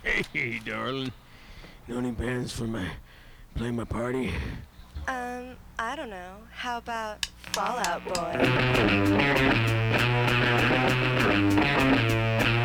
Hey, darling. Know any bands for playing my party? I don't know. How about Fallout Boy?